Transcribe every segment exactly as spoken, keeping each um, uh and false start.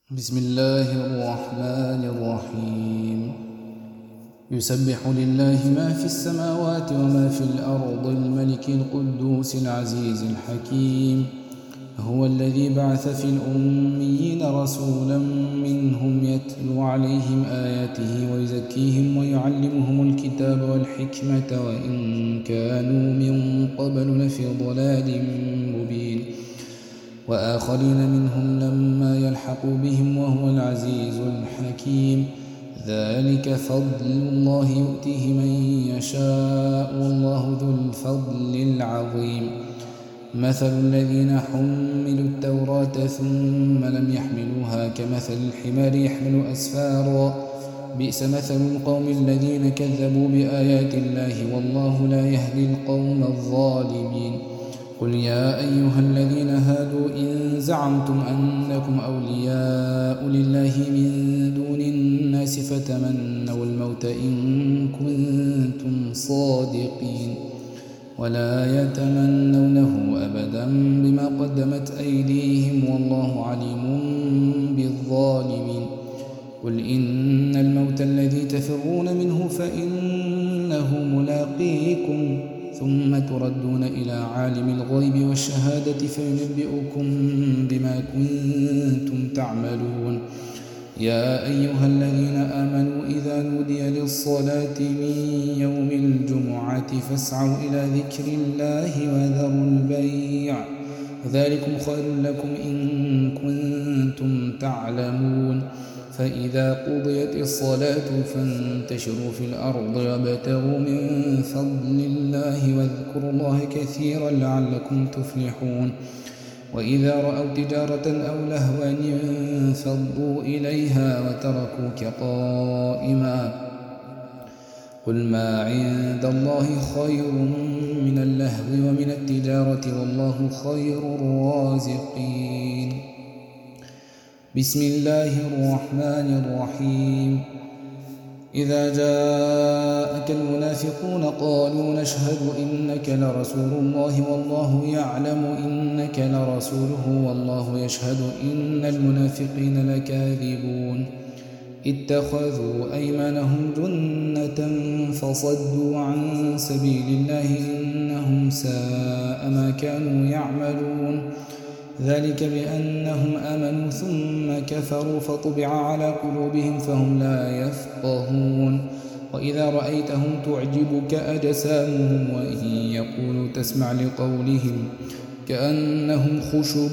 بسم الله الرحمن الرحيم يسبح لله ما في السماوات وما في الأرض الملك القدوس العزيز الحكيم هو الذي بعث في الأميين رسولا منهم يتلو عليهم آياته ويزكيهم ويعلمهم الكتاب والحكمة وإن كانوا من قبل لفي ضلال مبين وآخرين منهم لما يلحقوا بهم وهو العزيز الحكيم ذلك فضل الله يؤتيه من يشاء والله ذو الفضل العظيم مثل الذين حملوا التوراة ثم لم يحملوها كمثل الحمار يحمل أسفارا بئس مثل القوم الذين كذبوا بآيات الله والله لا يهدي القوم الظالمين قل يا أيها الذين هادوا إن زعمتم أنكم أولياء لله من دون الناس فتمنوا الموت إن كنتم صادقين ولا يتمنونه أبدا بما قدمت أيديهم والله عليم بالظالمين قل إن الموت الذي تفرون منه فإنه ملاقيكم ثم تردون إلى عالم الغيب والشهادة فينبئكم بما كنتم تعملون يا أيها الذين آمنوا إذا نودي للصلاة من يوم الجمعة فاسعوا إلى ذكر الله وذروا البيع ذلكم خير لكم إن كنتم تعلمون فإذا قضيت الصلاة فانتشروا في الأرض وابتغوا من فضل الله واذكروا الله كثيرا لعلكم تفلحون وإذا رأوا تجارة أو لهوا انفضوا إليها وتركوك قائما قل ما عند الله خير من اللهو ومن التجارة والله خير الرازقين بسم الله الرحمن الرحيم إذا جاءك المنافقون قالوا نشهد إنك لرسول الله والله يعلم إنك لرسوله والله يشهد إن المنافقين لكاذبون اتخذوا أيمانهم جنة فصدوا عن سبيل الله إنهم ساء ما كانوا يعملون ذلك بأنهم آمنوا ثم كفروا فطبع على قلوبهم فهم لا يفقهون وإذا رأيتهم تعجبك أجسامهم وإن يقولوا تسمع لقولهم كأنهم خشب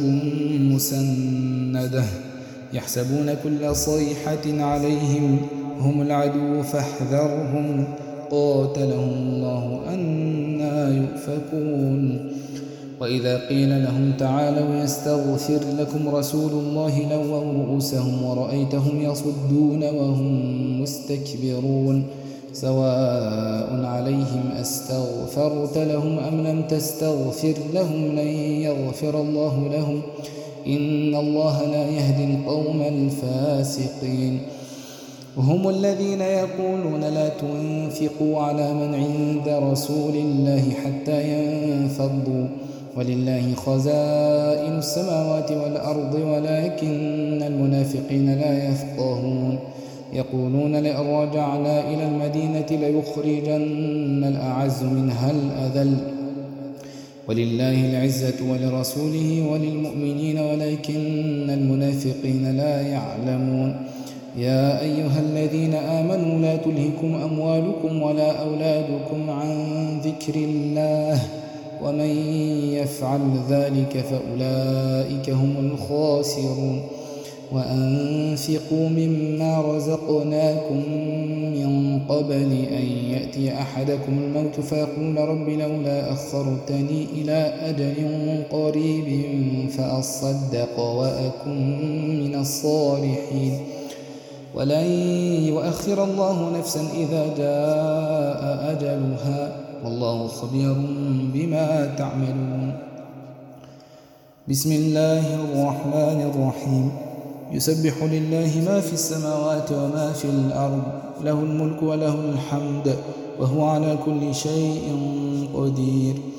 مسندة يحسبون كل صيحة عليهم هم العدو فاحذرهم قاتلهم الله أنى يؤفكون وإذا قيل لهم تعالوا يستغفر لكم رسول الله لووا رؤوسهم ورأيتهم يصدون وهم مستكبرون سواء عليهم أستغفرت لهم أم لم تستغفر لهم لن يغفر الله لهم إن الله لا يهدي القوم الفاسقين هم الذين يقولون لا تنفقوا على من عند رسول الله حتى ينفضوا ولله خزائن السماوات والأرض ولكن المنافقين لا يفقهون يقولون لئن رجعنا إلى المدينة ليخرجن الأعز منها الأذل ولله العزة ولرسوله وللمؤمنين ولكن المنافقين لا يعلمون يا أيها الذين آمنوا لا تلهكم أموالكم ولا أولادكم عن ذكر الله ومن يفعل ذلك فأولئك هم الخاسرون وأنفقوا مما رزقناكم من قبل أن يأتي أحدكم الموت فيقول رب لولا أخرتني إلى أجل قريب فأصدق وأكن من الصالحين ولن يؤخر الله نفسا إذا جاء أجلها والله خبير بما تعملون بسم الله الرحمن الرحيم يسبح لله ما في السماوات وما في الأرض له الملك وله الحمد وهو على كل شيء قدير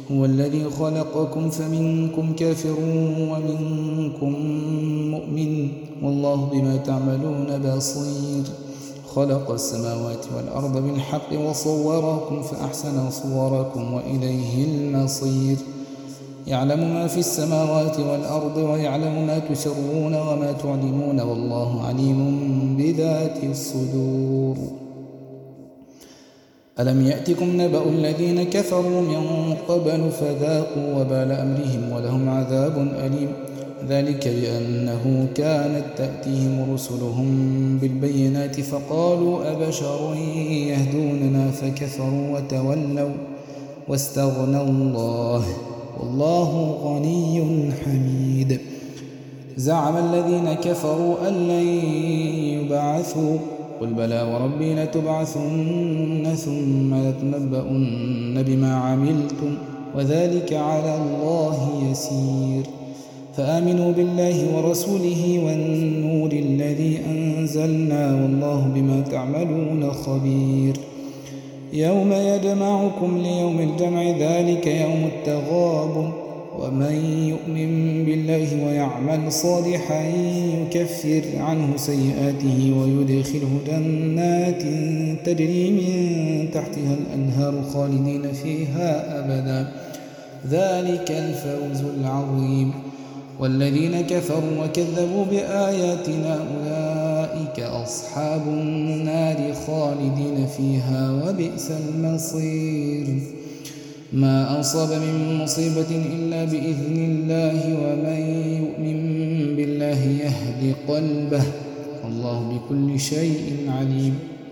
هو الذي خلقكم فمنكم كافر ومنكم مؤمن والله بما تعملون بصير خلق السماوات والأرض بالحق وصوركم فأحسن صوركم وإليه المصير يعلم ما في السماوات والأرض ويعلم ما تسرون وما تعلنون والله عليم بذات الصدور ألم يأتكم نبأ الذين كفروا من قبل فذاقوا وبال أمرهم ولهم عذاب أليم ذلك بأنه كانت تأتيهم رسلهم بالبينات فقالوا أبشر يهدوننا فكفروا وتولوا واستغنى الله والله غني حميد زعم الذين كفروا أن لن يبعثوا قل بلى وربي لتبعثن ثم لتنبؤن بما عملتم وذلك على الله يسير فآمنوا بالله ورسوله والنور الذي أنزلنا والله بما تعملون خبير يوم يجمعكم ليوم الجمع ذلك يوم التغابن ومن يؤمن بالله ويعمل صالحا يكفر عنه سيئاته ويدخله جنات تجري من تحتها الأنهار خالدين فيها أبدا ذلك الفوز العظيم والذين كفروا وكذبوا بآياتنا أولئك أصحاب النار خالدين فيها وبئس المصير ما أصاب من مصيبة إلا بإذن الله ومن يؤمن بالله يهد قلبه والله بكل شيء عليم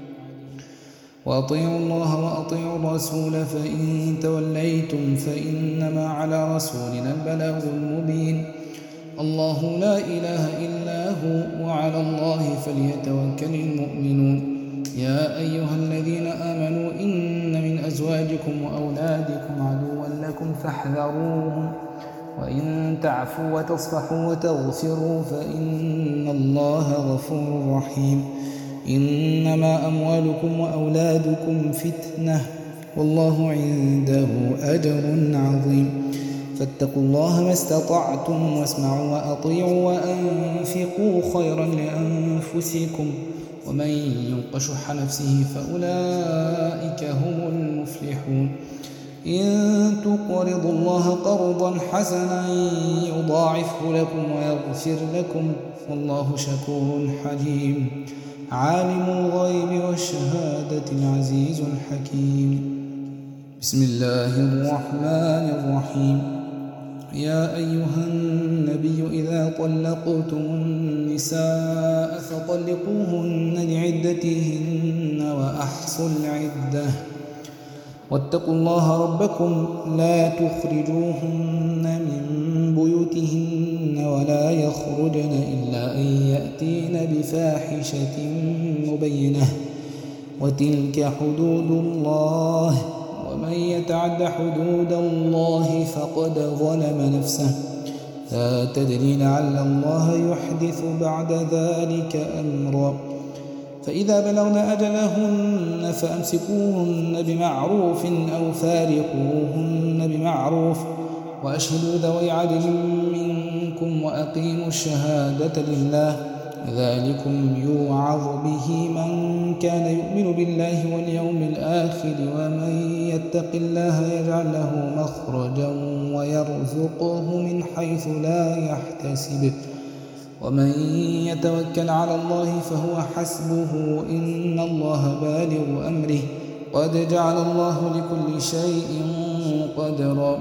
وأطيعوا الله وأطيعوا الرسول فإن توليتم فإنما على رسولنا البلاغ المبين الله لا إله إلا هو وعلى الله فليتوكل المؤمنون يا أيها الذين آمنوا إن من أزواجكم وأولادكم عدوا لكم فاحذروهم وإن تعفوا وتصفحوا وتغفروا فإن الله غفور رحيم إنما أموالكم وأولادكم فتنة والله عنده أجر عظيم فاتقوا الله ما استطعتم واسمعوا وأطيعوا وأنفقوا خيرا لأنفسكم ومن يوق شح نفسه فأولئك هم المفلحون إن تقرضوا الله قرضا حسنا يضاعفه لكم ويغفر لكم والله شكور حليم عالم الغيب والشهادة العزيز الحكيم بسم الله الرحمن الرحيم يا أيها النبي إذا طلقتم النساء فطلقوهن لعدتهن وأحصوا العدة واتقوا الله ربكم لا تخرجوهن من بيوتهن ولا يخرجن إلا أن يأتين بفاحشة مبينة وتلك حدود الله ومن يتعد حدود الله فقد ظلم نفسه لا تدري لعل الله يحدث بعد ذلك أمرا فإذا بلغن أجلهن فأمسكوهن بمعروف أو فارقوهن بمعروف وأشهدوا ذوي عدل منكم وأقيموا الشهادة لله ذلكم يوعظ به من كان يؤمن بالله واليوم الآخر ومن يتق الله يجعل له مخرجا ويرزقه من حيث لا يحتسب ومن يتوكل على الله فهو حسبه إن الله بالغ أمره قد جعل الله لكل شيء قدرا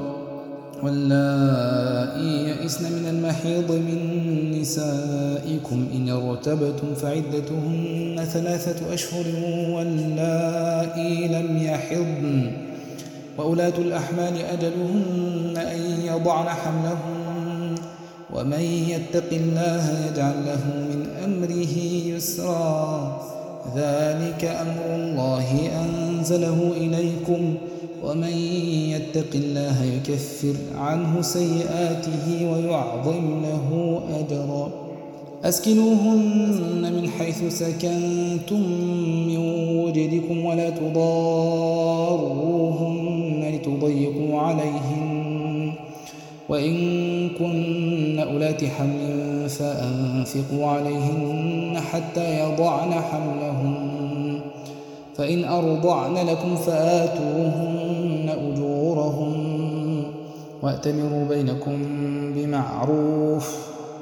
واللائي يئسن من المحيض من نسائكم إن ارتبتم فعدتهن ثلاثة أشهر واللائي لم يحضن وأولاة الأحمال أجلهن أن يضعن حملهن ومن يتق الله يجعل له من أمره يسرا ذلك أمر الله أنزله إليكم ومن يتق الله يكفر عنه سيئاته ويعظم له أجرا أسكنوهن من حيث سكنتم من وجدكم ولا تضاروهن لتضيقوا عليهن وإن كن أولات حمل فأنفقوا عليهن حتى يضعن حملهن فإن أرضعن لكم فآتوهن أجورهن وأتمروا بينكم بمعروف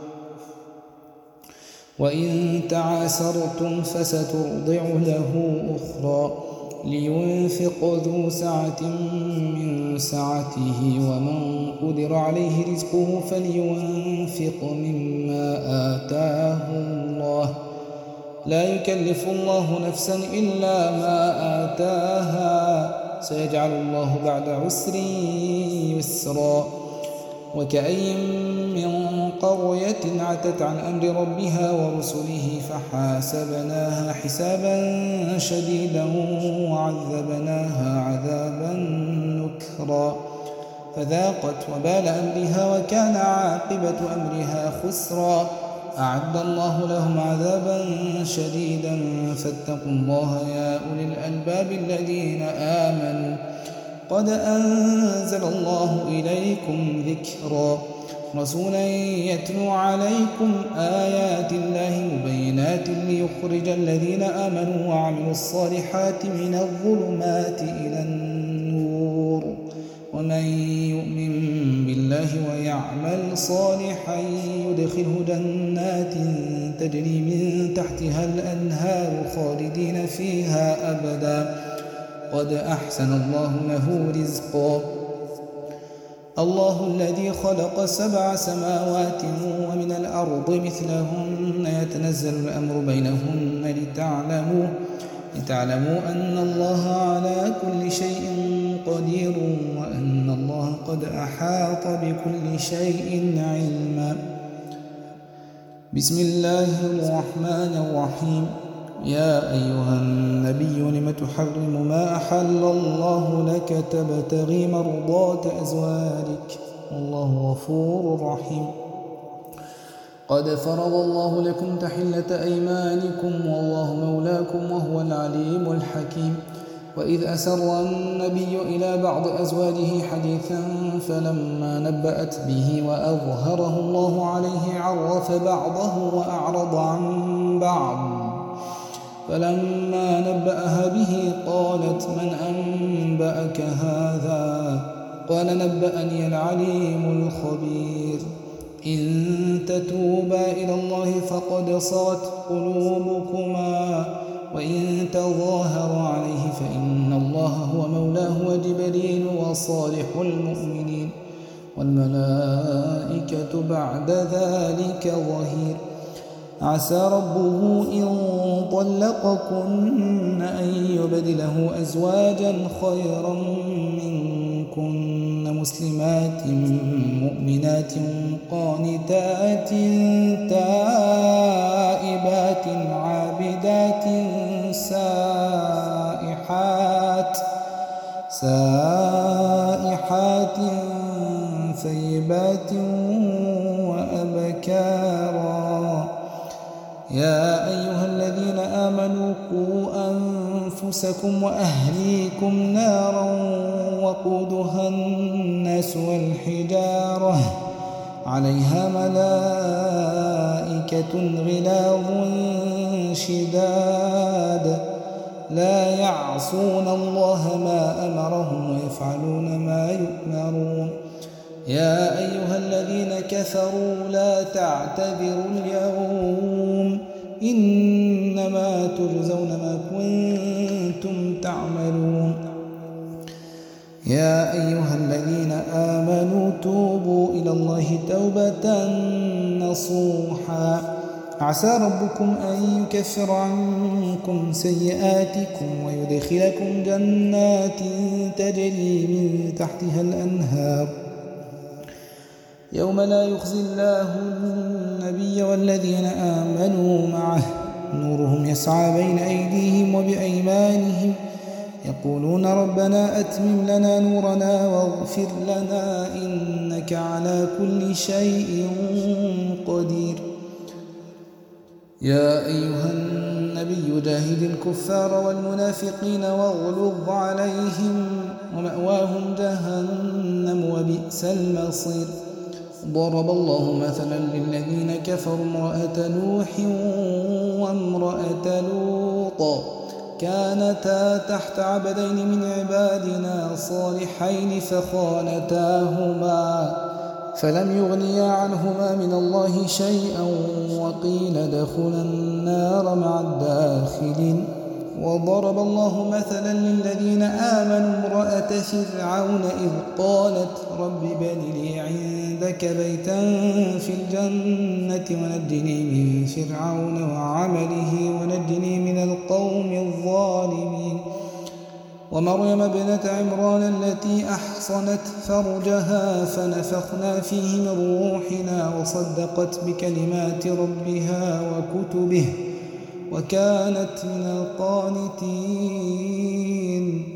وإن تعاسرتم فسترضع له أخرى لينفق ذو سعة من سعته ومن قدر عليه رزقه فلينفق مما آتاه الله لا يكلف الله نفسا إلا ما آتاها سيجعل الله بعد عسر يسرا وكأي من قرية عتت عن أمر ربها ورسله فحاسبناها حسابا شديدا وعذبناها عذابا نكرا فذاقت وبال أمرها وكان عاقبة أمرها خسرا أعد الله لهم عذابا شديدا فاتقوا الله يا أولي الألباب الذين آمنوا قد أنزل الله إليكم ذكرا رسولا يتلو عليكم آيات الله مبينات ليخرج الذين آمنوا وعملوا الصالحات من الظلمات إلى النور ومن يؤمن بالله ويعمل صالحا يدخله جنات تجري من تحتها الأنهار خالدين فيها أبدا قد أحسن الله له رزقا الله الذي خلق سبع سماوات ومن الأرض مثلهن يتنزل الأمر بينهن لتعلموا لتعلموا أن الله على كل شيء قدير وأن الله قد أحاط بكل شيء علما بسم الله الرحمن الرحيم يا أيها النبي لم تحرم ما أحل الله لك تبتغي مرضات أزواجك والله غفور رحيم قد فرض الله لكم تحلة أيمانكم والله مولاكم وهو العليم الحكيم وإذ أسر النبي إلى بعض أزواجه حديثا فلما نبأت به وأظهره الله عليه عرف بعضه وأعرض عن بعض فلما نبأها به قالت من أنبأك هذا قال نبأني العليم الخبير إن تتوبا إلى الله فقد صغت قلوبكما وإن تظاهر عليه فإن الله هو مولاه وجبريل وصالح المؤمنين والملائكة بعد ذلك ظهير عسى ربه إن طلقكن أن يبدله أزواجا خيرا منكن مسلمات مؤمنات قانتات تائبات عابدات سائحات سائحات ثيبات وأبكارا يا أيها الذين آمنوا قوا أنفسكم وأهليكم نارا وقودها الناس والحجارة عليها ملائكة غلاظ شداد لا يعصون الله ما أمرهم ويفعلون ما يؤمرون يا أيها الذين كفروا لا تعتذروا اليوم إنما تجزون ما كنتم تعملون يا أيها الذين آمنوا توبوا إلى الله توبة نصوحا عسى ربكم أن يكفر عنكم سيئاتكم ويدخلكم جنات تجري من تحتها الأنهار يوم لا يخزي الله النبي والذين آمنوا معه نورهم يسعى بين أيديهم وبأيمانهم يقولون ربنا أتمم لنا نورنا واغفر لنا إنك على كل شيء قدير يا أيها النبي النبي جاهد الكفار والمنافقين واغلظ عليهم ومأواهم جهنم وبئس المصير. ضرب الله مثلا للذين كفروا امرأة نوح وامرأة لوط كانتا تحت عبدين من عبادنا صالحين فخانتاهما فلم يغنيا عنهما من الله شيئا وقيل ادخلا النار مع الداخلين. وضرب الله مثلا للذين آمنوا امرأة فرعون إذ قالت رب ابن لي عندك بيتا في الجنة ونجني من فرعون وعمله ونجني من القوم الظالمين. ومريم ابنة عمران التي أحصنت فرجها فنفخنا فيه من روحنا وصدقت بكلمات ربها وكتبه وكانت من القانتين.